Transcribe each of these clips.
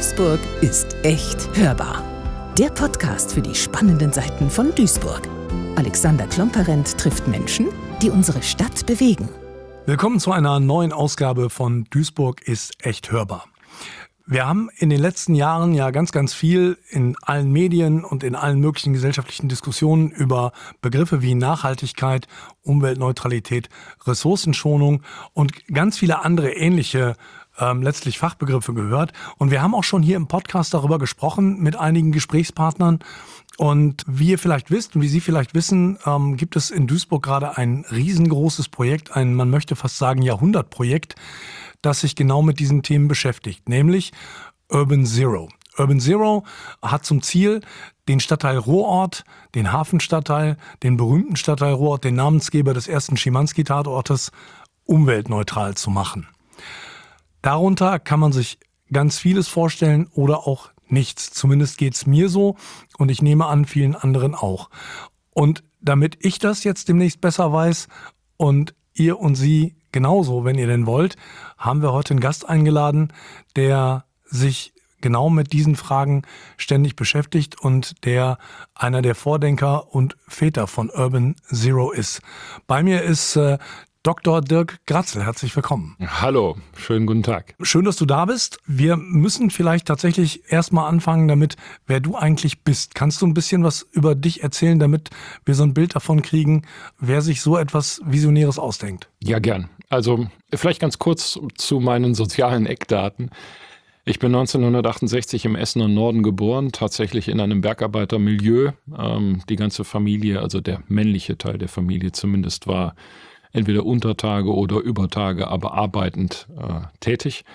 Duisburg ist echt hörbar. Der Podcast für die spannenden Seiten von Duisburg. Alexander Klomperent trifft Menschen, die unsere Stadt bewegen. Willkommen zu einer neuen Ausgabe von Duisburg ist echt hörbar. Wir haben in den letzten Jahren ja ganz viel in allen Medien und in allen möglichen gesellschaftlichen Diskussionen über Begriffe wie Nachhaltigkeit, Umweltneutralität, Ressourcenschonung und ganz viele andere ähnliche letztlich Fachbegriffe gehört. Und wir haben auch schon hier im Podcast darüber gesprochen mit einigen Gesprächspartnern. Und wie ihr vielleicht wisst und wie Sie vielleicht wissen, gibt es in Duisburg gerade ein riesengroßes Projekt, ein, man möchte fast sagen, Jahrhundertprojekt, das sich genau mit diesen Themen beschäftigt, nämlich Urban Zero. Urban Zero hat zum Ziel, den Stadtteil Ruhrort, den Hafenstadtteil, den berühmten Stadtteil Ruhrort, den Namensgeber des ersten Schimanski-Tatortes, umweltneutral zu machen. Darunter kann man sich ganz vieles vorstellen oder auch nichts. Zumindest geht's mir so und ich nehme an, vielen anderen auch. Und damit ich das jetzt demnächst besser weiß und ihr und Sie genauso, wenn ihr denn wollt, haben wir heute einen Gast eingeladen, der sich genau mit diesen Fragen ständig beschäftigt und der einer der Vordenker und Väter von Urban Zero ist. Bei mir ist Dr. Dirk Gratzel, herzlich willkommen. Hallo, schönen guten Tag. Schön, dass du da bist. Wir müssen vielleicht tatsächlich erstmal anfangen damit, wer du eigentlich bist. Kannst du ein bisschen was über dich erzählen, damit wir so ein Bild davon kriegen, wer sich so etwas Visionäres ausdenkt? Ja, gern. Also vielleicht ganz kurz zu meinen sozialen Eckdaten. Ich bin 1968 im Essener Norden geboren, tatsächlich in einem Bergarbeitermilieu. Die ganze Familie, also der männliche Teil der Familie zumindest, war entweder Untertage oder Übertage, aber arbeitend tätig.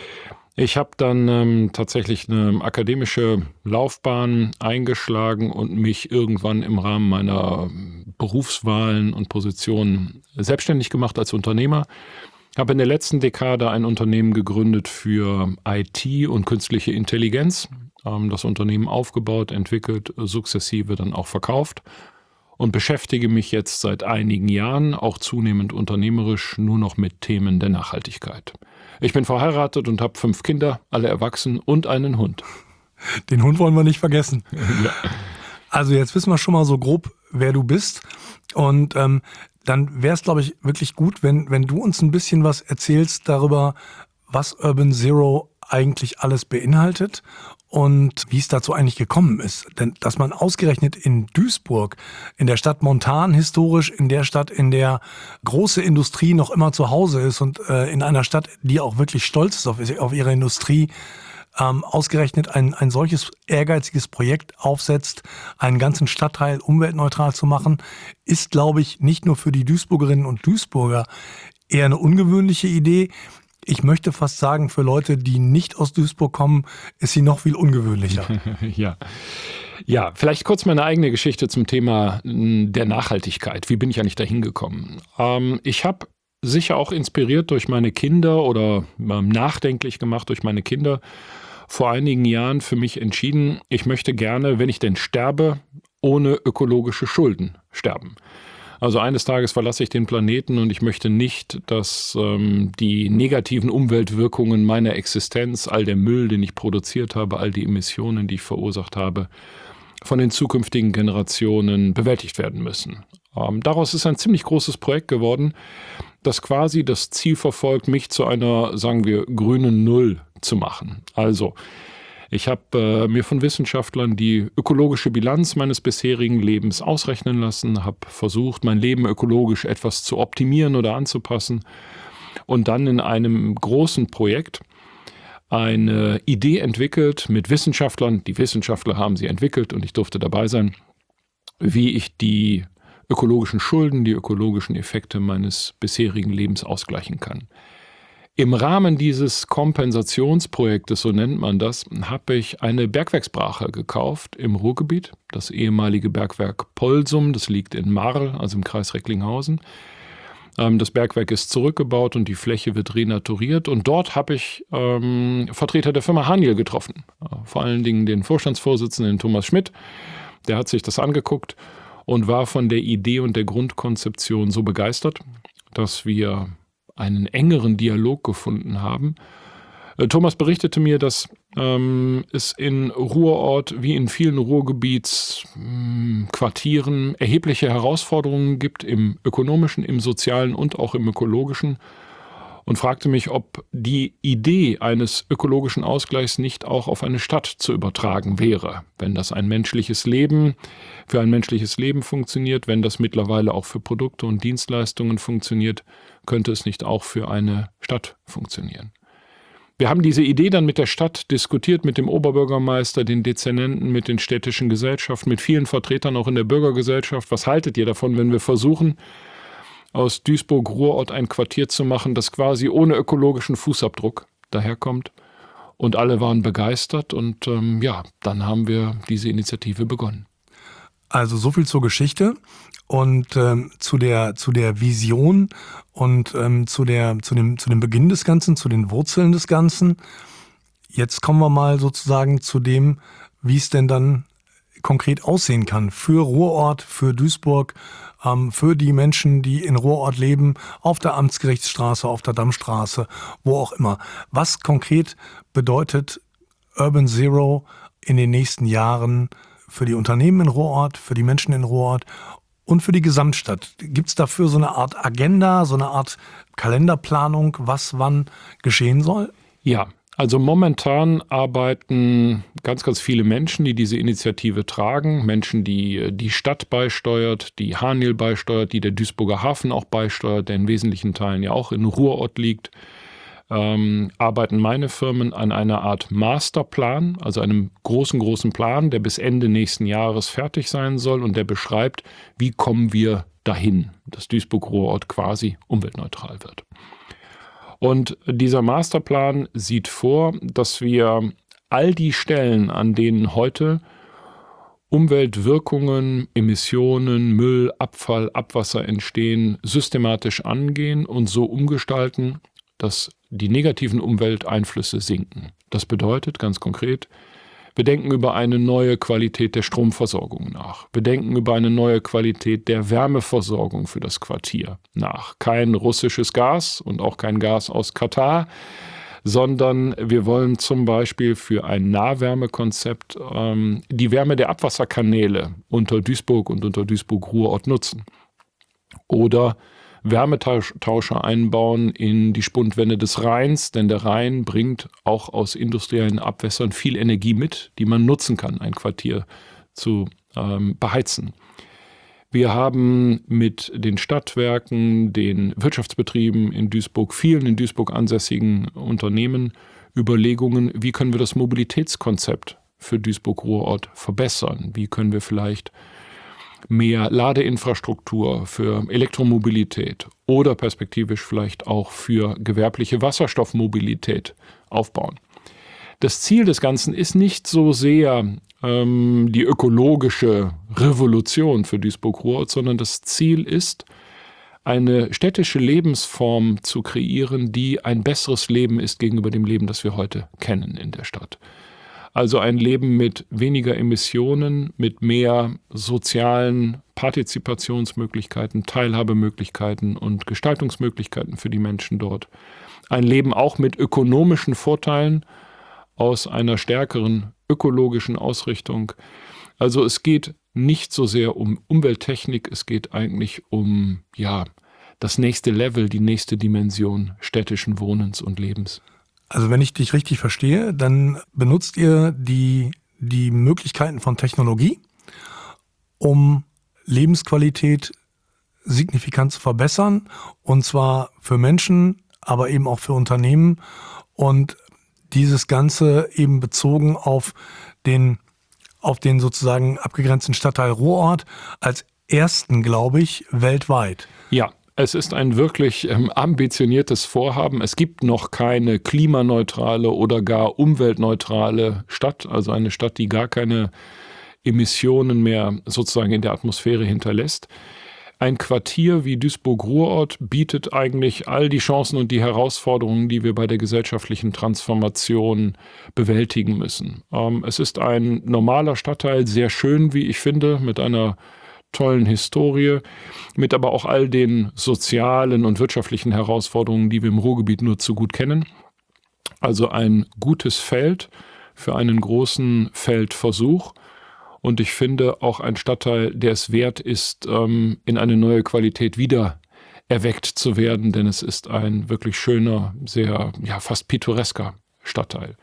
Ich habe dann tatsächlich eine akademische Laufbahn eingeschlagen und mich irgendwann im Rahmen meiner Berufswahlen und Positionen selbstständig gemacht als Unternehmer. Habe in der letzten Dekade ein Unternehmen gegründet für IT und künstliche Intelligenz. Das Unternehmen aufgebaut, entwickelt, sukzessive dann auch verkauft. Und beschäftige mich jetzt seit einigen Jahren, auch zunehmend unternehmerisch, nur noch mit Themen der Nachhaltigkeit. Ich bin verheiratet und habe 5 Kinder, alle erwachsen und einen Hund. Den Hund wollen wir nicht vergessen. Ja. Also jetzt wissen wir schon mal so grob, wer du bist. Und dann wäre es, glaube ich, wirklich gut, wenn du uns ein bisschen was erzählst darüber, was Urban Zero eigentlich alles beinhaltet und wie es dazu eigentlich gekommen ist. Denn dass man ausgerechnet in Duisburg, in der Stadt Montan historisch, in der Stadt, in der große Industrie noch immer zu Hause ist und in einer Stadt, die auch wirklich stolz ist auf ihre Industrie, ausgerechnet ein solches ehrgeiziges Projekt aufsetzt, einen ganzen Stadtteil umweltneutral zu machen, ist, glaube ich, nicht nur für die Duisburgerinnen und Duisburger eher eine ungewöhnliche Idee. Ich möchte fast sagen, für Leute, die nicht aus Duisburg kommen, ist sie noch viel ungewöhnlicher. Ja, vielleicht kurz meine eigene Geschichte zum Thema der Nachhaltigkeit. Wie bin ich eigentlich dahin gekommen? Ich habe sicher auch inspiriert durch meine Kinder oder nachdenklich gemacht durch meine Kinder vor einigen Jahren für mich entschieden, ich möchte gerne, wenn ich denn sterbe, ohne ökologische Schulden sterben. Also eines Tages verlasse ich den Planeten und ich möchte nicht, dass die negativen Umweltwirkungen meiner Existenz, all der Müll, den ich produziert habe, all die Emissionen, die ich verursacht habe, von den zukünftigen Generationen bewältigt werden müssen. Daraus ist ein ziemlich großes Projekt geworden, das quasi das Ziel verfolgt, mich zu einer, sagen wir, grünen Null zu machen. Also ich habe mir von Wissenschaftlern die ökologische Bilanz meines bisherigen Lebens ausrechnen lassen, habe versucht, mein Leben ökologisch etwas zu optimieren oder anzupassen und dann in einem großen Projekt eine Idee entwickelt mit Wissenschaftlern. Die Wissenschaftler haben sie entwickelt und ich durfte dabei sein, wie ich die ökologischen Schulden, die ökologischen Effekte meines bisherigen Lebens ausgleichen kann. Im Rahmen dieses Kompensationsprojektes, so nennt man das, habe ich eine Bergwerksbrache gekauft im Ruhrgebiet, das ehemalige Bergwerk Polsum, das liegt in Marl, also im Kreis Recklinghausen. Das Bergwerk ist zurückgebaut und die Fläche wird renaturiert und dort habe ich Vertreter der Firma Haniel getroffen, vor allen Dingen den Vorstandsvorsitzenden Thomas Schmidt, der hat sich das angeguckt und war von der Idee und der Grundkonzeption so begeistert, dass wir einen engeren Dialog gefunden haben Thomas berichtete mir, dass es in Ruhrort wie in vielen Ruhrgebietsquartieren erhebliche Herausforderungen gibt im ökonomischen, im sozialen und auch im ökologischen, und fragte mich, ob die Idee eines ökologischen Ausgleichs nicht auch auf eine Stadt zu übertragen wäre, wenn das für ein menschliches Leben funktioniert, wenn das mittlerweile auch für Produkte und Dienstleistungen funktioniert, könnte es nicht auch für eine Stadt funktionieren. Wir haben diese Idee dann mit der Stadt diskutiert, mit dem Oberbürgermeister, den Dezernenten, mit den städtischen Gesellschaften, mit vielen Vertretern auch in der Bürgergesellschaft. Was haltet ihr davon, wenn wir versuchen, aus Duisburg-Ruhrort ein Quartier zu machen, das quasi ohne ökologischen Fußabdruck daherkommt? Und alle waren begeistert und dann haben wir diese Initiative begonnen. Also so viel zur Geschichte und zu der Vision und zu dem Beginn des Ganzen, zu den Wurzeln des Ganzen. Jetzt kommen wir mal sozusagen zu dem, wie es denn dann konkret aussehen kann für Ruhrort, für Duisburg, für die Menschen, die in Ruhrort leben, auf der Amtsgerichtsstraße, auf der Dammstraße, wo auch immer. Was konkret bedeutet Urban Zero in den nächsten Jahren für die Unternehmen in Ruhrort, für die Menschen in Ruhrort und für die Gesamtstadt? Gibt es dafür so eine Art Agenda, so eine Art Kalenderplanung, was wann geschehen soll? Ja, also momentan arbeiten ganz, ganz viele Menschen, die diese Initiative tragen. Menschen, die die Stadt beisteuert, die Haniel beisteuert, die der Duisburger Hafen auch beisteuert, der in wesentlichen Teilen ja auch in Ruhrort liegt. Arbeiten meine Firmen an einer Art Masterplan, also einem großen Plan, der bis Ende nächsten Jahres fertig sein soll und der beschreibt, wie kommen wir dahin, dass Duisburg-Ruhrort quasi umweltneutral wird. Und dieser Masterplan sieht vor, dass wir all die Stellen, an denen heute Umweltwirkungen, Emissionen, Müll, Abfall, Abwasser entstehen, systematisch angehen und so umgestalten, dass die negativen Umwelteinflüsse sinken. Das bedeutet ganz konkret, wir denken über eine neue Qualität der Stromversorgung nach. Wir denken über eine neue Qualität der Wärmeversorgung für das Quartier nach. Kein russisches Gas und auch kein Gas aus Katar, sondern wir wollen zum Beispiel für ein Nahwärmekonzept die Wärme der Abwasserkanäle unter Duisburg und unter Duisburg-Ruhrort nutzen. Oder Wärmetauscher einbauen in die Spundwände des Rheins, denn der Rhein bringt auch aus industriellen Abwässern viel Energie mit, die man nutzen kann, ein Quartier zu beheizen. Wir haben mit den Stadtwerken, den Wirtschaftsbetrieben in Duisburg, vielen in Duisburg ansässigen Unternehmen Überlegungen, wie können wir das Mobilitätskonzept für Duisburg-Ruhrort verbessern? Wie können wir vielleicht mehr Ladeinfrastruktur für Elektromobilität oder perspektivisch vielleicht auch für gewerbliche Wasserstoffmobilität aufbauen. Das Ziel des Ganzen ist nicht so sehr die ökologische Revolution für Duisburg-Ruhrort, sondern das Ziel ist, eine städtische Lebensform zu kreieren, die ein besseres Leben ist gegenüber dem Leben, das wir heute kennen in der Stadt. Also ein Leben mit weniger Emissionen, mit mehr sozialen Partizipationsmöglichkeiten, Teilhabemöglichkeiten und Gestaltungsmöglichkeiten für die Menschen dort. Ein Leben auch mit ökonomischen Vorteilen aus einer stärkeren ökologischen Ausrichtung. Also es geht nicht so sehr um Umwelttechnik, es geht eigentlich um das nächste Level, die nächste Dimension städtischen Wohnens und Lebens. Also wenn ich dich richtig verstehe, dann benutzt ihr die Möglichkeiten von Technologie, um Lebensqualität signifikant zu verbessern, und zwar für Menschen, aber eben auch für Unternehmen, und dieses Ganze eben bezogen auf den sozusagen abgegrenzten Stadtteil Ruhrort als ersten, glaube ich, weltweit. Ja. Es ist ein wirklich ambitioniertes Vorhaben. Es gibt noch keine klimaneutrale oder gar umweltneutrale Stadt, also eine Stadt, die gar keine Emissionen mehr sozusagen in der Atmosphäre hinterlässt. Ein Quartier wie Duisburg-Ruhrort bietet eigentlich all die Chancen und die Herausforderungen, die wir bei der gesellschaftlichen Transformation bewältigen müssen. Es ist ein normaler Stadtteil, sehr schön, wie ich finde, mit einer tollen Historie, mit aber auch all den sozialen und wirtschaftlichen Herausforderungen, die wir im Ruhrgebiet nur zu gut kennen. Also ein gutes Feld für einen großen Feldversuch. Und ich finde auch ein Stadtteil, der es wert ist, in eine neue Qualität wieder erweckt zu werden, denn es ist ein wirklich schöner, sehr, fast pittoresker Stadtteil.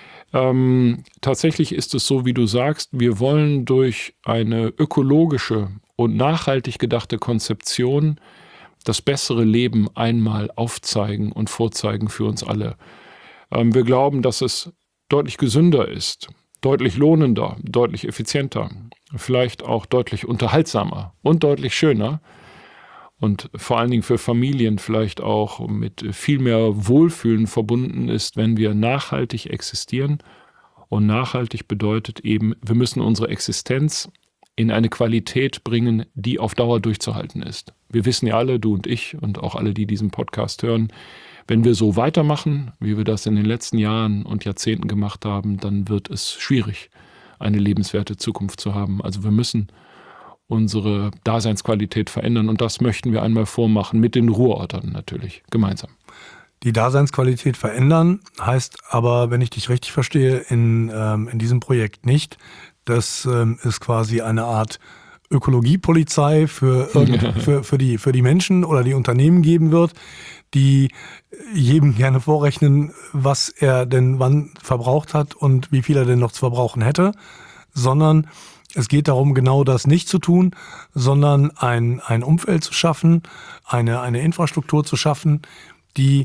Tatsächlich ist es so, wie du sagst, wir wollen durch eine ökologische und nachhaltig gedachte Konzeption das bessere Leben einmal aufzeigen und vorzeigen für uns alle. Wir glauben, dass es deutlich gesünder ist, deutlich lohnender, deutlich effizienter, vielleicht auch deutlich unterhaltsamer und deutlich schöner und vor allen Dingen für Familien vielleicht auch mit viel mehr Wohlfühlen verbunden ist, wenn wir nachhaltig existieren. Und nachhaltig bedeutet eben, wir müssen unsere Existenz in eine Qualität bringen, die auf Dauer durchzuhalten ist. Wir wissen ja alle, du und ich und auch alle, die diesen Podcast hören, wenn wir so weitermachen, wie wir das in den letzten Jahren und Jahrzehnten gemacht haben, dann wird es schwierig, eine lebenswerte Zukunft zu haben. Also wir müssen unsere Daseinsqualität verändern und das möchten wir einmal vormachen, mit den Ruhrortern natürlich, gemeinsam. Die Daseinsqualität verändern heißt aber, wenn ich dich richtig verstehe, in diesem Projekt nicht, dass es quasi eine Art Ökologiepolizei für die Menschen oder die Unternehmen geben wird, die jedem gerne vorrechnen, was er denn wann verbraucht hat und wie viel er denn noch zu verbrauchen hätte, sondern es geht darum, genau das nicht zu tun, sondern ein Umfeld zu schaffen, eine Infrastruktur zu schaffen, die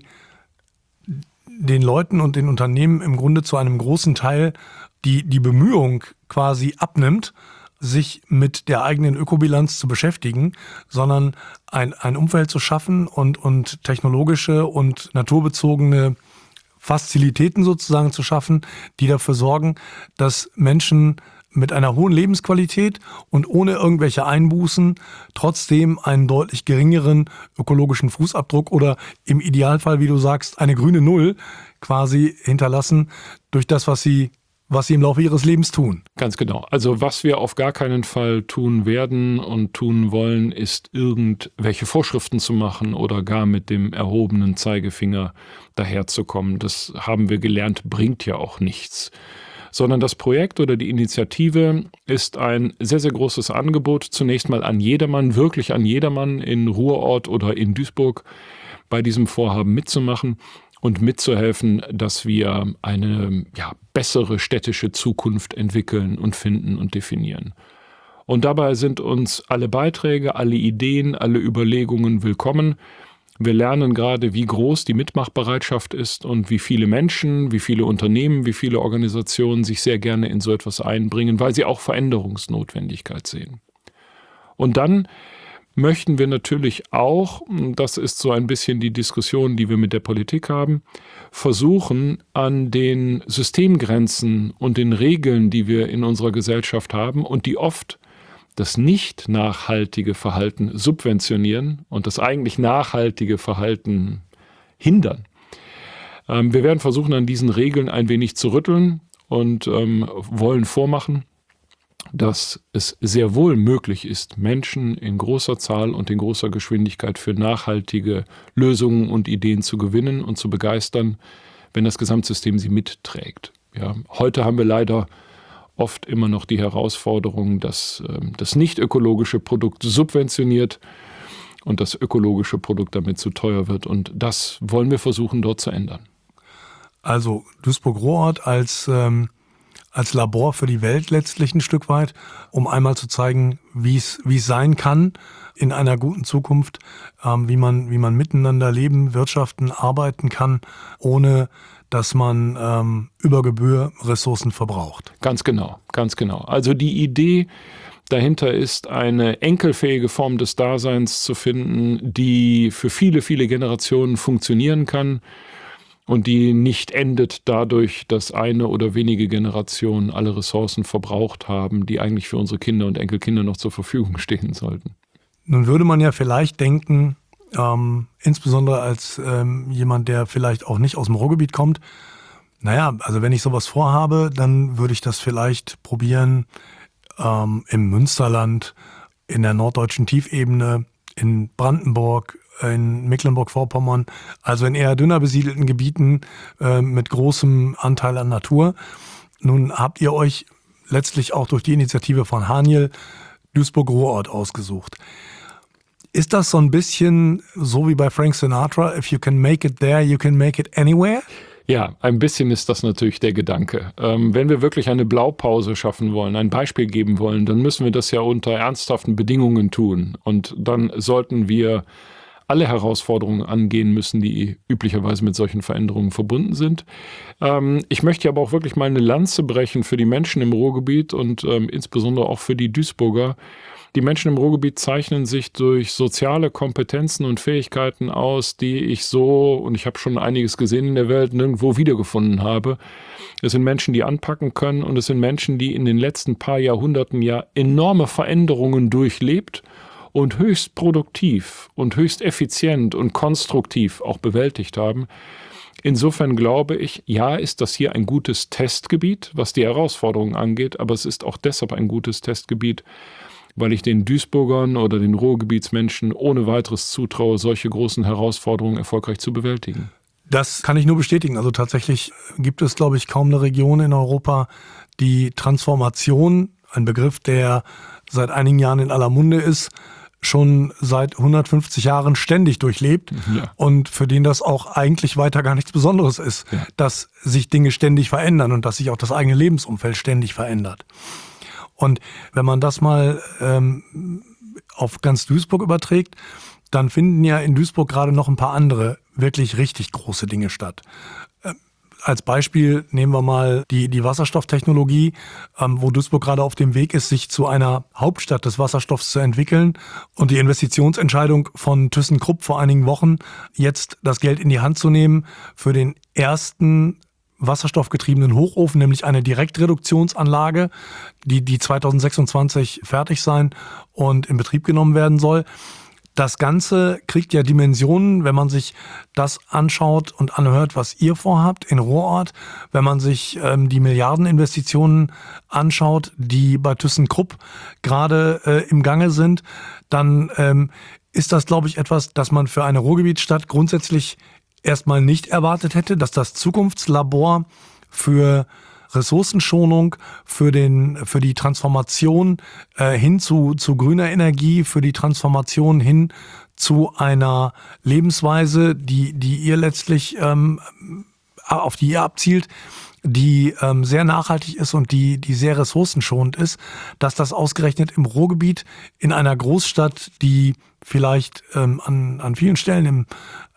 den Leuten und den Unternehmen im Grunde zu einem großen Teil die Bemühung quasi abnimmt, sich mit der eigenen Ökobilanz zu beschäftigen, sondern ein Umfeld zu schaffen und technologische und naturbezogene Fazilitäten sozusagen zu schaffen, die dafür sorgen, dass Menschen mit einer hohen Lebensqualität und ohne irgendwelche Einbußen trotzdem einen deutlich geringeren ökologischen Fußabdruck oder im Idealfall, wie du sagst, eine grüne Null quasi hinterlassen durch das, was sie im Laufe ihres Lebens tun. Ganz genau. Also was wir auf gar keinen Fall tun werden und tun wollen, ist irgendwelche Vorschriften zu machen oder gar mit dem erhobenen Zeigefinger daherzukommen. Das haben wir gelernt, bringt ja auch nichts. Sondern das Projekt oder die Initiative ist ein sehr, sehr großes Angebot, zunächst mal an jedermann, wirklich an jedermann in Ruhrort oder in Duisburg bei diesem Vorhaben mitzumachen und mitzuhelfen, dass wir eine bessere städtische Zukunft entwickeln und finden und definieren. Und dabei sind uns alle Beiträge, alle Ideen, alle Überlegungen willkommen. Wir lernen gerade, wie groß die Mitmachbereitschaft ist und wie viele Menschen, wie viele Unternehmen, wie viele Organisationen sich sehr gerne in so etwas einbringen, weil sie auch Veränderungsnotwendigkeit sehen. Und dann möchten wir natürlich auch, das ist so ein bisschen die Diskussion, die wir mit der Politik haben, versuchen, an den Systemgrenzen und den Regeln, die wir in unserer Gesellschaft haben und die oft das nicht nachhaltige Verhalten subventionieren und das eigentlich nachhaltige Verhalten hindern. Wir werden versuchen, an diesen Regeln ein wenig zu rütteln und wollen vormachen, dass es sehr wohl möglich ist, Menschen in großer Zahl und in großer Geschwindigkeit für nachhaltige Lösungen und Ideen zu gewinnen und zu begeistern, wenn das Gesamtsystem sie mitträgt. Ja, heute haben wir leider oft immer noch die Herausforderung, dass das nicht ökologische Produkt subventioniert und das ökologische Produkt damit zu teuer wird. Und das wollen wir versuchen, dort zu ändern. Also Duisburg-Ruhrort als Labor für die Welt letztlich ein Stück weit, um einmal zu zeigen, wie es sein kann in einer guten Zukunft, wie man miteinander leben, wirtschaften, arbeiten kann, ohne dass man über Gebühr Ressourcen verbraucht. Ganz genau, ganz genau. Also die Idee dahinter ist, eine enkelfähige Form des Daseins zu finden, die für viele, viele Generationen funktionieren kann und die nicht endet dadurch, dass eine oder wenige Generationen alle Ressourcen verbraucht haben, die eigentlich für unsere Kinder und Enkelkinder noch zur Verfügung stehen sollten. Nun würde man ja vielleicht denken, insbesondere als jemand, der vielleicht auch nicht aus dem Ruhrgebiet kommt, also wenn ich sowas vorhabe, dann würde ich das vielleicht probieren im Münsterland, in der norddeutschen Tiefebene, in Brandenburg, in Mecklenburg-Vorpommern, also in eher dünner besiedelten Gebieten mit großem Anteil an Natur. Nun habt ihr euch letztlich auch durch die Initiative von Haniel Duisburg-Ruhrort ausgesucht. Ist das so ein bisschen so wie bei Frank Sinatra, if you can make it there, you can make it anywhere? Ja, ein bisschen ist das natürlich der Gedanke. Wenn wir wirklich eine Blaupause schaffen wollen, ein Beispiel geben wollen, dann müssen wir das ja unter ernsthaften Bedingungen tun. Und dann sollten wir alle Herausforderungen angehen müssen, die üblicherweise mit solchen Veränderungen verbunden sind. Ich möchte aber auch wirklich mal eine Lanze brechen für die Menschen im Ruhrgebiet und insbesondere auch für die Duisburger. Die Menschen im Ruhrgebiet zeichnen sich durch soziale Kompetenzen und Fähigkeiten aus, die ich so, und ich habe schon einiges gesehen in der Welt, nirgendwo wiedergefunden habe. Es sind Menschen, die anpacken können, und es sind Menschen, die in den letzten paar Jahrhunderten ja enorme Veränderungen durchlebt und höchst produktiv und höchst effizient und konstruktiv auch bewältigt haben. Insofern glaube ich, ja, ist das hier ein gutes Testgebiet, was die Herausforderungen angeht, aber es ist auch deshalb ein gutes Testgebiet, weil ich den Duisburgern oder den Ruhrgebietsmenschen ohne weiteres zutraue, solche großen Herausforderungen erfolgreich zu bewältigen. Das kann ich nur bestätigen. Also tatsächlich gibt es, glaube ich, kaum eine Region in Europa, die Transformation, ein Begriff, der seit einigen Jahren in aller Munde ist, schon seit 150 Jahren ständig durchlebt, ja, und für den das auch eigentlich weiter gar nichts Besonderes ist, ja, dass sich Dinge ständig verändern und dass sich auch das eigene Lebensumfeld ständig verändert. Und wenn man das mal auf ganz Duisburg überträgt, dann finden ja in Duisburg gerade noch ein paar andere wirklich richtig große Dinge statt. Als Beispiel nehmen wir mal die Wasserstofftechnologie, wo Duisburg gerade auf dem Weg ist, sich zu einer Hauptstadt des Wasserstoffs zu entwickeln. Und die Investitionsentscheidung von ThyssenKrupp vor einigen Wochen, jetzt das Geld in die Hand zu nehmen für den ersten wasserstoffgetriebenen Hochofen, nämlich eine Direktreduktionsanlage, die 2026 fertig sein und in Betrieb genommen werden soll. Das Ganze kriegt ja Dimensionen, wenn man sich das anschaut und anhört, was ihr vorhabt in Ruhrort. Wenn man sich die Milliardeninvestitionen anschaut, die bei ThyssenKrupp gerade im Gange sind, dann ist das, glaube ich, etwas, das man für eine Ruhrgebietsstadt grundsätzlich erstmal nicht erwartet hätte, dass das Zukunftslabor für Ressourcenschonung, für die Transformation hin zu grüner Energie, für die Transformation hin zu einer Lebensweise, die ihr letztlich auf die ihr abzielt, die sehr nachhaltig ist und die sehr ressourcenschonend ist, dass das ausgerechnet im Ruhrgebiet in einer Großstadt, die vielleicht an vielen Stellen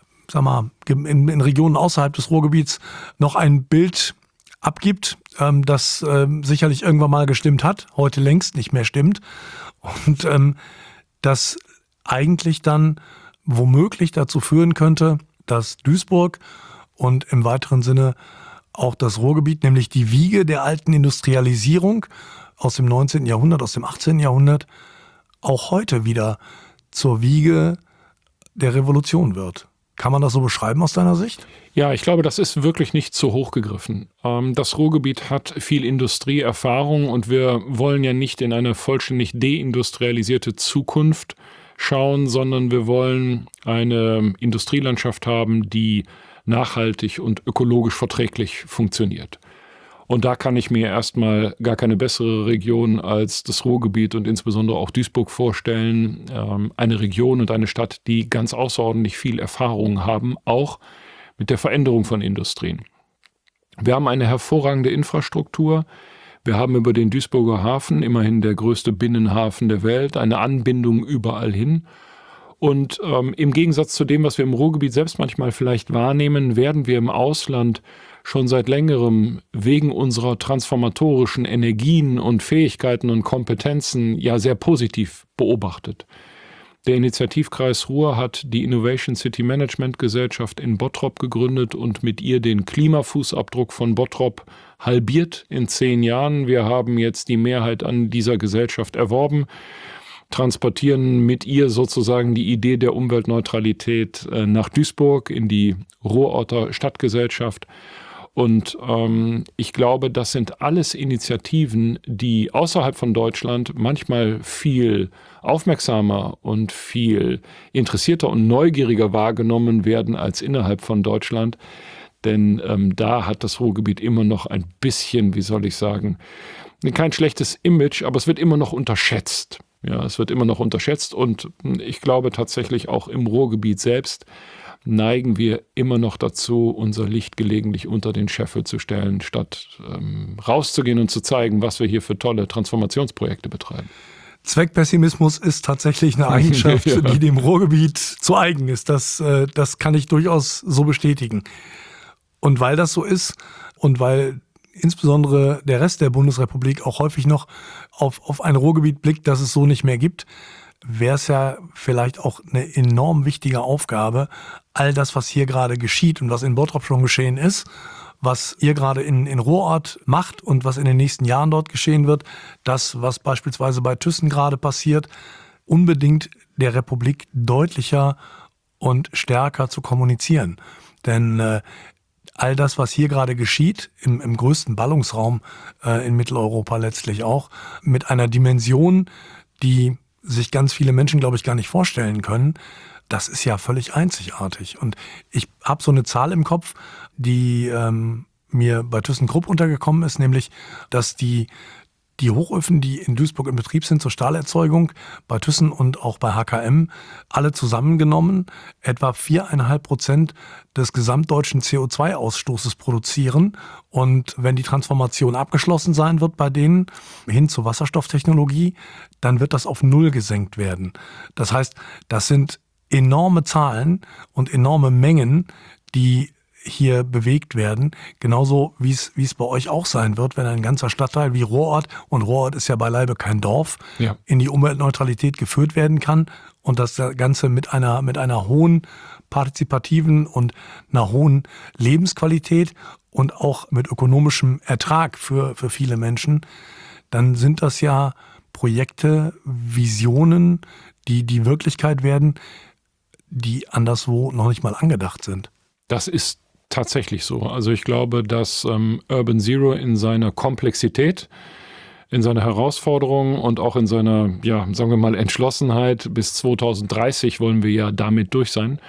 in Regionen außerhalb des Ruhrgebiets noch ein Bild abgibt, das sicherlich irgendwann mal gestimmt hat, heute längst nicht mehr stimmt, und das eigentlich dann womöglich dazu führen könnte, dass Duisburg und im weiteren Sinne auch das Ruhrgebiet, nämlich die Wiege der alten Industrialisierung aus dem 19. Jahrhundert, aus dem 18. Jahrhundert, auch heute wieder zur Wiege der Revolution wird. Kann man das so beschreiben aus deiner Sicht? Ja, ich glaube, das ist wirklich nicht zu hoch gegriffen. Das Ruhrgebiet hat viel Industrieerfahrung und wir wollen ja nicht in eine vollständig deindustrialisierte Zukunft schauen, sondern wir wollen eine Industrielandschaft haben, die nachhaltig und ökologisch verträglich funktioniert. Und da kann ich mir erstmal gar keine bessere Region als das Ruhrgebiet und insbesondere auch Duisburg vorstellen. Eine Region und eine Stadt, die ganz außerordentlich viel Erfahrung haben, auch mit der Veränderung von Industrien. Wir haben eine hervorragende Infrastruktur. Wir haben über den Duisburger Hafen, immerhin der größte Binnenhafen der Welt, eine Anbindung überall hin. Und im Gegensatz zu dem, was wir im Ruhrgebiet selbst manchmal vielleicht wahrnehmen, werden wir im Ausland schon seit längerem wegen unserer transformatorischen Energien und Fähigkeiten und Kompetenzen ja sehr positiv beobachtet. Der Initiativkreis Ruhr hat die Innovation City Management Gesellschaft in Bottrop gegründet und mit ihr den Klimafußabdruck von Bottrop halbiert in 10 Jahren. Wir haben jetzt die Mehrheit an dieser Gesellschaft erworben, transportieren mit ihr sozusagen die Idee der Umweltneutralität nach Duisburg in die Ruhrorter Stadtgesellschaft. Und ich glaube, das sind alles Initiativen, die außerhalb von Deutschland manchmal viel aufmerksamer und viel interessierter und neugieriger wahrgenommen werden als innerhalb von Deutschland. Denn da hat das Ruhrgebiet immer noch ein bisschen, wie soll ich sagen, kein schlechtes Image, aber es wird immer noch unterschätzt. Ja, es wird immer noch unterschätzt und ich glaube tatsächlich auch im Ruhrgebiet selbst neigen wir immer noch dazu, unser Licht gelegentlich unter den Scheffel zu stellen, statt rauszugehen und zu zeigen, was wir hier für tolle Transformationsprojekte betreiben. Zweckpessimismus ist tatsächlich eine Eigenschaft, ja, die dem Ruhrgebiet zu eigen ist. Das kann ich durchaus so bestätigen. Und weil das so ist und weil insbesondere der Rest der Bundesrepublik auch häufig noch auf ein Ruhrgebiet blickt, das es so nicht mehr gibt, wäre es ja vielleicht auch eine enorm wichtige Aufgabe, all das, was hier gerade geschieht und was in Bottrop schon geschehen ist, was ihr gerade in Ruhrort macht und was in den nächsten Jahren dort geschehen wird, das, was beispielsweise bei Thyssen gerade passiert, unbedingt der Republik deutlicher und stärker zu kommunizieren. Denn all das, was hier gerade geschieht, im größten Ballungsraum in Mitteleuropa letztlich auch, mit einer Dimension, die sich ganz viele Menschen, glaube ich, gar nicht vorstellen können, das ist ja völlig einzigartig. Und ich habe so eine Zahl im Kopf, die mir bei ThyssenKrupp untergekommen ist, nämlich, dass die Hochöfen, die in Duisburg in Betrieb sind zur Stahlerzeugung, bei Thyssen und auch bei HKM, alle zusammengenommen etwa 4,5% des gesamtdeutschen CO2-Ausstoßes produzieren. Und wenn die Transformation abgeschlossen sein wird bei denen hin zur Wasserstofftechnologie, dann wird das auf 0 gesenkt werden. Das heißt, das sind enorme Zahlen und enorme Mengen, die hier bewegt werden, genauso wie es bei euch auch sein wird, wenn ein ganzer Stadtteil wie Ruhrort, und Ruhrort ist ja beileibe kein Dorf, ja, in die Umweltneutralität geführt werden kann und das Ganze mit einer hohen partizipativen und einer hohen Lebensqualität und auch mit ökonomischem Ertrag für viele Menschen, dann sind das ja Projekte, Visionen, die Wirklichkeit werden, die anderswo noch nicht mal angedacht sind. Das ist tatsächlich so. Also ich glaube, dass Urban Zero in seiner Komplexität, in seiner Herausforderung und auch in seiner, ja, sagen wir mal, Entschlossenheit, bis 2030 wollen wir ja damit durch sein,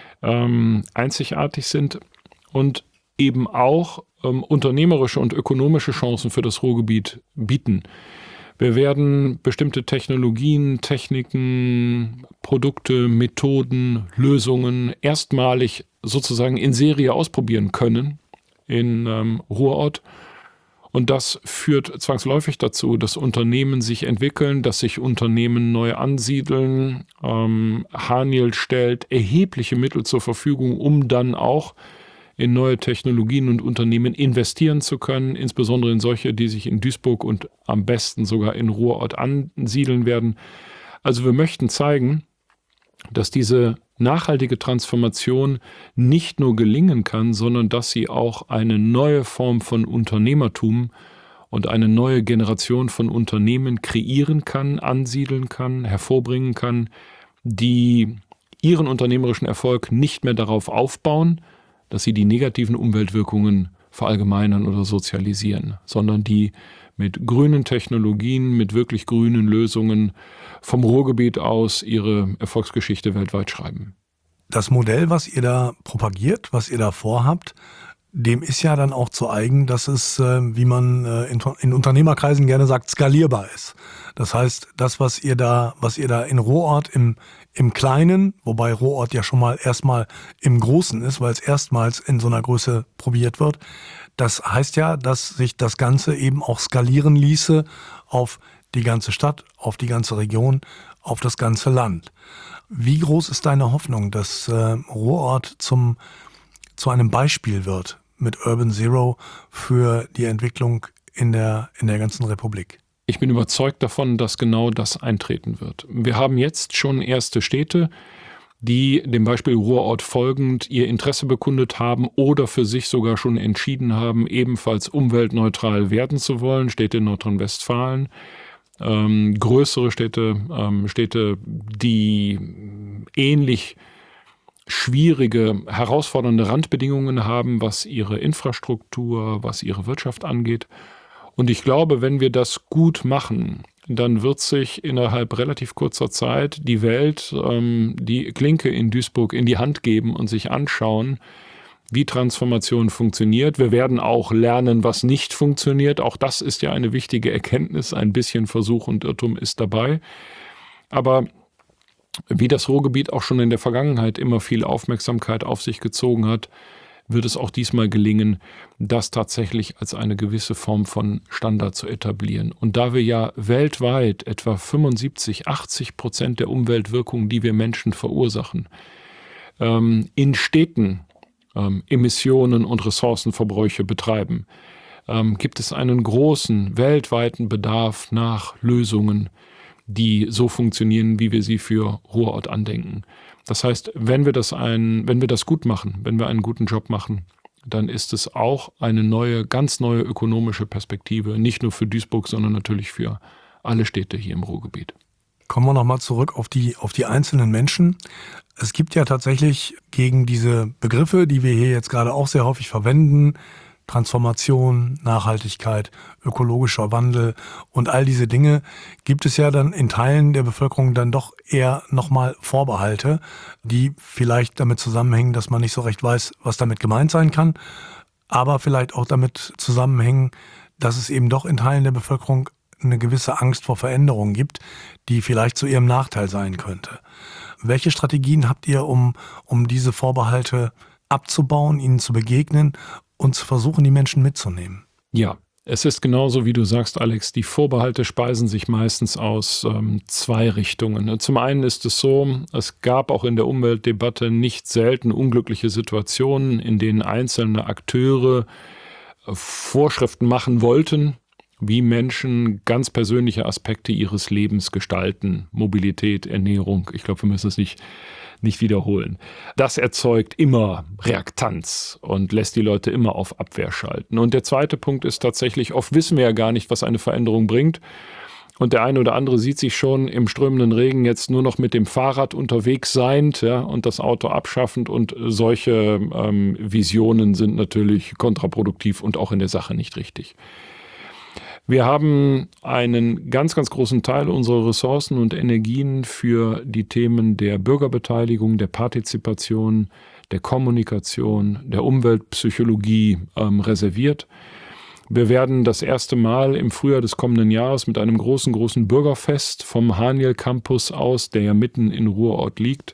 einzigartig sind und eben auch unternehmerische und ökonomische Chancen für das Ruhrgebiet bieten. Wir werden bestimmte Technologien, Techniken, Produkte, Methoden, Lösungen erstmalig sozusagen in Serie ausprobieren können in Ruhrort. Und das führt zwangsläufig dazu, dass Unternehmen sich entwickeln, dass sich Unternehmen neu ansiedeln. Haniel stellt erhebliche Mittel zur Verfügung, um dann auch in neue Technologien und Unternehmen investieren zu können, insbesondere in solche, die sich in Duisburg und am besten sogar in Ruhrort ansiedeln werden. Also wir möchten zeigen, dass diese nachhaltige Transformation nicht nur gelingen kann, sondern dass sie auch eine neue Form von Unternehmertum und eine neue Generation von Unternehmen kreieren kann, ansiedeln kann, hervorbringen kann, die ihren unternehmerischen Erfolg nicht mehr darauf aufbauen, dass sie die negativen Umweltwirkungen verallgemeinern oder sozialisieren, sondern die mit grünen Technologien, mit wirklich grünen Lösungen vom Ruhrgebiet aus ihre Erfolgsgeschichte weltweit schreiben. Das Modell, was ihr da propagiert, was ihr da vorhabt, dem ist ja dann auch zu eigen, dass es, wie man in Unternehmerkreisen gerne sagt, skalierbar ist. Das heißt, das, was ihr da in Ruhrort im Kleinen, wobei Ruhrort ja schon mal erstmal im Großen ist, weil es erstmals in so einer Größe probiert wird, das heißt ja, dass sich das Ganze eben auch skalieren ließe auf die ganze Stadt, auf die ganze Region, auf das ganze Land. Wie groß ist deine Hoffnung, dass Ruhrort zu einem Beispiel wird mit Urban Zero für die Entwicklung in der ganzen Republik? Ich bin überzeugt davon, dass genau das eintreten wird. Wir haben jetzt schon erste Städte, die dem Beispiel Ruhrort folgend ihr Interesse bekundet haben oder für sich sogar schon entschieden haben, ebenfalls umweltneutral werden zu wollen. Städte in Nordrhein-Westfalen, größere Städte, die ähnlich schwierige, herausfordernde Randbedingungen haben, was ihre Infrastruktur, was ihre Wirtschaft angeht. Und ich glaube, wenn wir das gut machen, dann wird sich innerhalb relativ kurzer Zeit die Welt die Klinke in Duisburg in die Hand geben und sich anschauen, wie Transformation funktioniert. Wir werden auch lernen, was nicht funktioniert. Auch das ist ja eine wichtige Erkenntnis. Ein bisschen Versuch und Irrtum ist dabei. Aber wie das Ruhrgebiet auch schon in der Vergangenheit immer viel Aufmerksamkeit auf sich gezogen hat, wird es auch diesmal gelingen, das tatsächlich als eine gewisse Form von Standard zu etablieren. Und da wir ja weltweit etwa 75-80% der Umweltwirkungen, die wir Menschen verursachen, in Städten Emissionen und Ressourcenverbräuche betreiben, gibt es einen großen weltweiten Bedarf nach Lösungen, die so funktionieren, wie wir sie für Ruhrort andenken. Das heißt, wenn wir das gut machen, wenn wir einen guten Job machen, dann ist es auch eine ganz neue ökonomische Perspektive, nicht nur für Duisburg, sondern natürlich für alle Städte hier im Ruhrgebiet. Kommen wir nochmal zurück auf die einzelnen Menschen. Es gibt ja tatsächlich gegen diese Begriffe, die wir hier jetzt gerade auch sehr häufig verwenden, Transformation, Nachhaltigkeit, ökologischer Wandel und all diese Dinge, gibt es ja dann in Teilen der Bevölkerung dann doch eher nochmal Vorbehalte, die vielleicht damit zusammenhängen, dass man nicht so recht weiß, was damit gemeint sein kann, aber vielleicht auch damit zusammenhängen, dass es eben doch in Teilen der Bevölkerung eine gewisse Angst vor Veränderungen gibt, die vielleicht zu ihrem Nachteil sein könnte. Welche Strategien habt ihr, um diese Vorbehalte abzubauen, ihnen zu begegnen und zu versuchen, die Menschen mitzunehmen? Ja, es ist genauso, wie du sagst, Alex, die Vorbehalte speisen sich meistens aus zwei Richtungen. Zum einen ist es so, es gab auch in der Umweltdebatte nicht selten unglückliche Situationen, in denen einzelne Akteure Vorschriften machen wollten, wie Menschen ganz persönliche Aspekte ihres Lebens gestalten. Mobilität, Ernährung, ich glaube, wir müssen es nicht wiederholen. Das erzeugt immer Reaktanz und lässt die Leute immer auf Abwehr schalten. Und der zweite Punkt ist tatsächlich, oft wissen wir ja gar nicht, was eine Veränderung bringt. Und der eine oder andere sieht sich schon im strömenden Regen jetzt nur noch mit dem Fahrrad unterwegs seiend, ja, und das Auto abschaffend. Und solche Visionen sind natürlich kontraproduktiv und auch in der Sache nicht richtig. Wir haben einen ganz, ganz großen Teil unserer Ressourcen und Energien für die Themen der Bürgerbeteiligung, der Partizipation, der Kommunikation, der Umweltpsychologie reserviert. Wir werden das erste Mal im Frühjahr des kommenden Jahres mit einem großen Bürgerfest vom Haniel Campus aus, der ja mitten in Ruhrort liegt,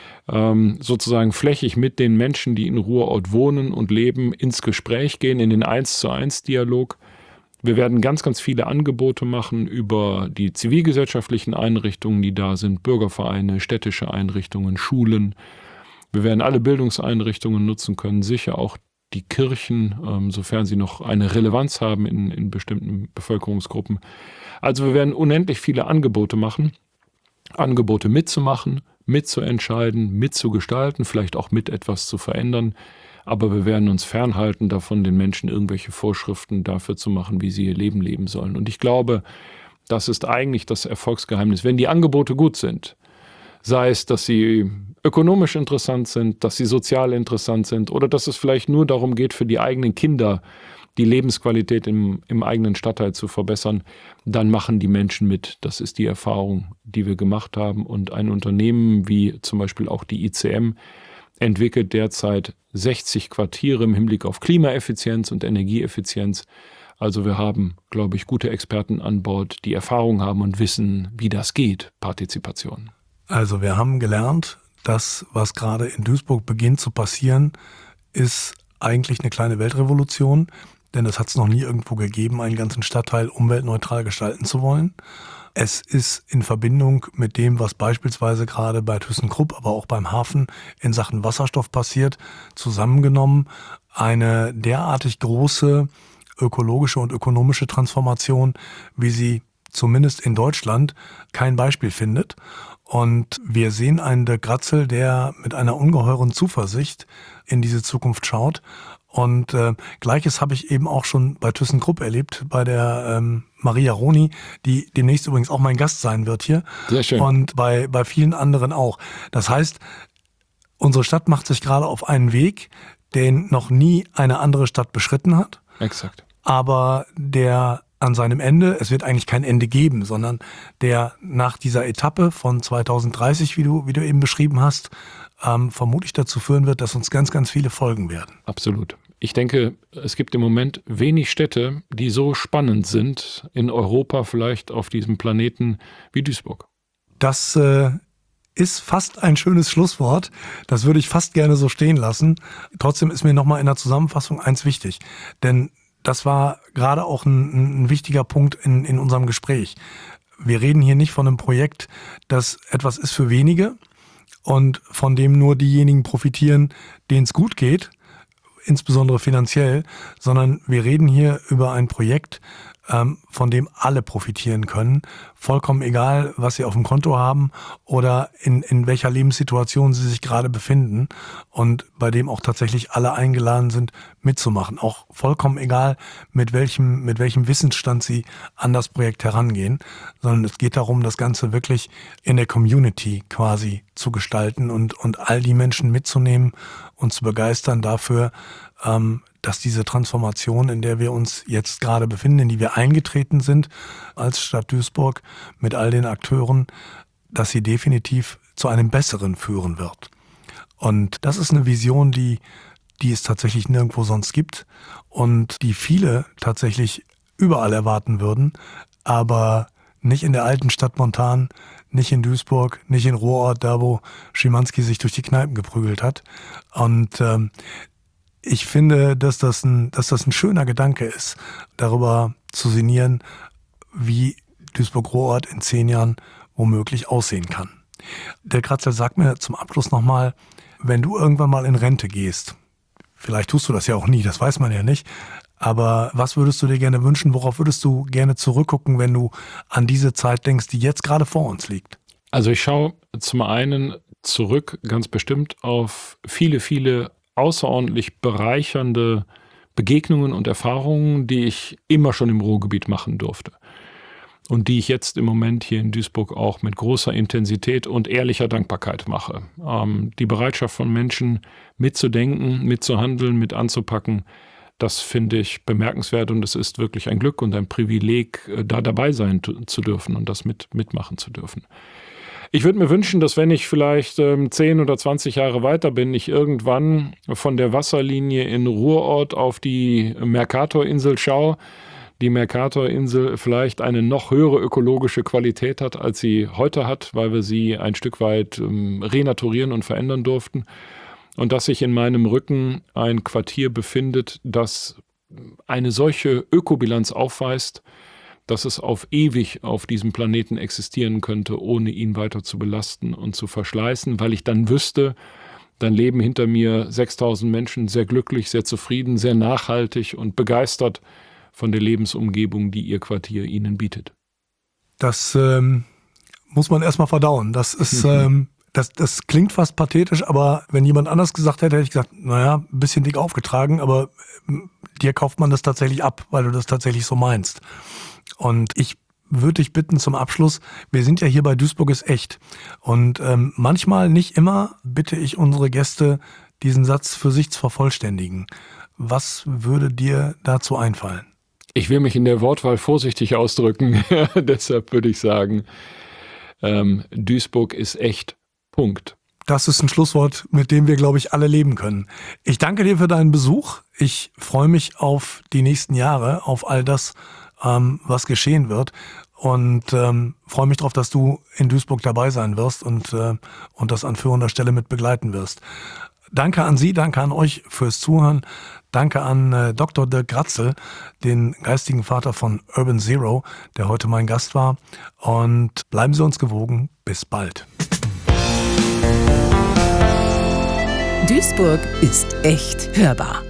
sozusagen flächig mit den Menschen, die in Ruhrort wohnen und leben, ins Gespräch gehen, in den 1:1 Dialog. Wir werden ganz, ganz viele Angebote machen über die zivilgesellschaftlichen Einrichtungen, die da sind, Bürgervereine, städtische Einrichtungen, Schulen. Wir werden alle Bildungseinrichtungen nutzen können, sicher auch die Kirchen, sofern sie noch eine Relevanz haben in bestimmten Bevölkerungsgruppen. Also wir werden unendlich viele Angebote machen, Angebote mitzumachen, mitzuentscheiden, mitzugestalten, vielleicht auch mit etwas zu verändern. Aber wir werden uns fernhalten davon, den Menschen irgendwelche Vorschriften dafür zu machen, wie sie ihr Leben leben sollen. Und ich glaube, das ist eigentlich das Erfolgsgeheimnis. Wenn die Angebote gut sind, sei es, dass sie ökonomisch interessant sind, dass sie sozial interessant sind oder dass es vielleicht nur darum geht, für die eigenen Kinder die Lebensqualität im eigenen Stadtteil zu verbessern, dann machen die Menschen mit. Das ist die Erfahrung, die wir gemacht haben. Und ein Unternehmen wie zum Beispiel auch die ICM entwickelt derzeit 60 Quartiere im Hinblick auf Klimaeffizienz und Energieeffizienz. Also wir haben, glaube ich, gute Experten an Bord, die Erfahrung haben und wissen, wie das geht, Partizipation. Also wir haben gelernt, das, was gerade in Duisburg beginnt zu passieren, ist eigentlich eine kleine Weltrevolution, denn es hat es noch nie irgendwo gegeben, einen ganzen Stadtteil umweltneutral gestalten zu wollen. Es ist in Verbindung mit dem, was beispielsweise gerade bei ThyssenKrupp, aber auch beim Hafen in Sachen Wasserstoff passiert, zusammengenommen eine derartig große ökologische und ökonomische Transformation, wie sie zumindest in Deutschland kein Beispiel findet. Und wir sehen einen Dirk Gratzel, der mit einer ungeheuren Zuversicht in diese Zukunft schaut. Und Gleiches habe ich eben auch schon bei ThyssenKrupp erlebt, bei der Maria Roni, die demnächst übrigens auch mein Gast sein wird hier. Sehr schön. Und bei vielen anderen auch. Das heißt, Unsere Stadt macht sich gerade auf einen Weg, den noch nie eine andere Stadt beschritten hat. Exakt. Aber der an seinem Ende, es wird eigentlich kein Ende geben, sondern der nach dieser Etappe von 2030, wie du eben beschrieben hast, vermutlich dazu führen wird, dass uns ganz, ganz viele folgen werden. Absolut. Ich denke, es gibt im Moment wenig Städte, die so spannend sind in Europa, vielleicht auf diesem Planeten wie Duisburg. Das ist fast ein schönes Schlusswort. Das würde ich fast gerne so stehen lassen. Trotzdem ist mir nochmal in der Zusammenfassung eins wichtig. Denn das war gerade auch ein wichtiger Punkt in unserem Gespräch. Wir reden hier nicht von einem Projekt, das etwas ist für wenige und von dem nur diejenigen profitieren, denen es gut geht, insbesondere finanziell, sondern wir reden hier über ein Projekt, von dem alle profitieren können, vollkommen egal, was sie auf dem Konto haben oder in welcher Lebenssituation sie sich gerade befinden und bei dem auch tatsächlich alle eingeladen sind, mitzumachen. Auch vollkommen egal, mit welchem Wissensstand sie an das Projekt herangehen, sondern es geht darum, das Ganze wirklich in der Community quasi zu gestalten und all die Menschen mitzunehmen und zu begeistern dafür, dass diese Transformation, in der wir uns jetzt gerade befinden, in die wir eingetreten sind als Stadt Duisburg mit all den Akteuren, dass sie definitiv zu einem Besseren führen wird. Und das ist eine Vision, die es tatsächlich nirgendwo sonst gibt und die viele tatsächlich überall erwarten würden, aber nicht in der alten Stadt Montan, nicht in Duisburg, nicht in Ruhrort, da wo Schimanski sich durch die Kneipen geprügelt hat. Und ich finde, dass das ein schöner Gedanke ist, darüber zu sinnieren, wie Duisburg-Ruhrort in 10 Jahren womöglich aussehen kann. Der Kratzel, sag mir zum Abschluss nochmal, wenn du irgendwann mal in Rente gehst, vielleicht tust du das ja auch nie, das weiß man ja nicht, aber was würdest du dir gerne wünschen, worauf würdest du gerne zurückgucken, wenn du an diese Zeit denkst, die jetzt gerade vor uns liegt? Also ich schaue zum einen zurück ganz bestimmt auf viele, viele außerordentlich bereichernde Begegnungen und Erfahrungen, die ich immer schon im Ruhrgebiet machen durfte. Und die ich jetzt im Moment hier in Duisburg auch mit großer Intensität und ehrlicher Dankbarkeit mache. Die Bereitschaft von Menschen mitzudenken, mitzuhandeln, mit anzupacken, das finde ich bemerkenswert und es ist wirklich ein Glück und ein Privileg, da dabei sein zu dürfen und das mitmachen zu dürfen. Ich würde mir wünschen, dass wenn ich vielleicht 10 oder 20 Jahre weiter bin, ich irgendwann von der Wasserlinie in Ruhrort auf die Mercator-Insel schaue, die Mercator-Insel vielleicht eine noch höhere ökologische Qualität hat, als sie heute hat, weil wir sie ein Stück weit renaturieren und verändern durften. Und dass sich in meinem Rücken ein Quartier befindet, das eine solche Ökobilanz aufweist, dass es auf ewig auf diesem Planeten existieren könnte, ohne ihn weiter zu belasten und zu verschleißen, weil ich dann wüsste, dann leben hinter mir 6.000 Menschen sehr glücklich, sehr zufrieden, sehr nachhaltig und begeistert von der Lebensumgebung, die ihr Quartier ihnen bietet. Das muss man erstmal verdauen. Das ist, das klingt fast pathetisch, aber wenn jemand anders gesagt hätte, hätte ich gesagt, naja, ein bisschen dick aufgetragen, aber dir kauft man das tatsächlich ab, weil du das tatsächlich so meinst. Und ich würde dich bitten zum Abschluss, wir sind ja hier bei Duisburg ist echt. Und manchmal, nicht immer, bitte ich unsere Gäste, diesen Satz für sich zu vervollständigen. Was würde dir dazu einfallen? Ich will mich in der Wortwahl vorsichtig ausdrücken. Deshalb würde ich sagen, Duisburg ist echt. Punkt. Das ist ein Schlusswort, mit dem wir, glaube ich, alle leben können. Ich danke dir für deinen Besuch. Ich freue mich auf die nächsten Jahre, auf all das, was geschehen wird. Und freue mich darauf, dass du in Duisburg dabei sein wirst und das an führender Stelle mit begleiten wirst. Danke an Sie, danke an euch fürs Zuhören. Danke an Dr. Dirk Kratzel, den geistigen Vater von Urban Zero, der heute mein Gast war. Und bleiben Sie uns gewogen. Bis bald. Duisburg ist echt hörbar.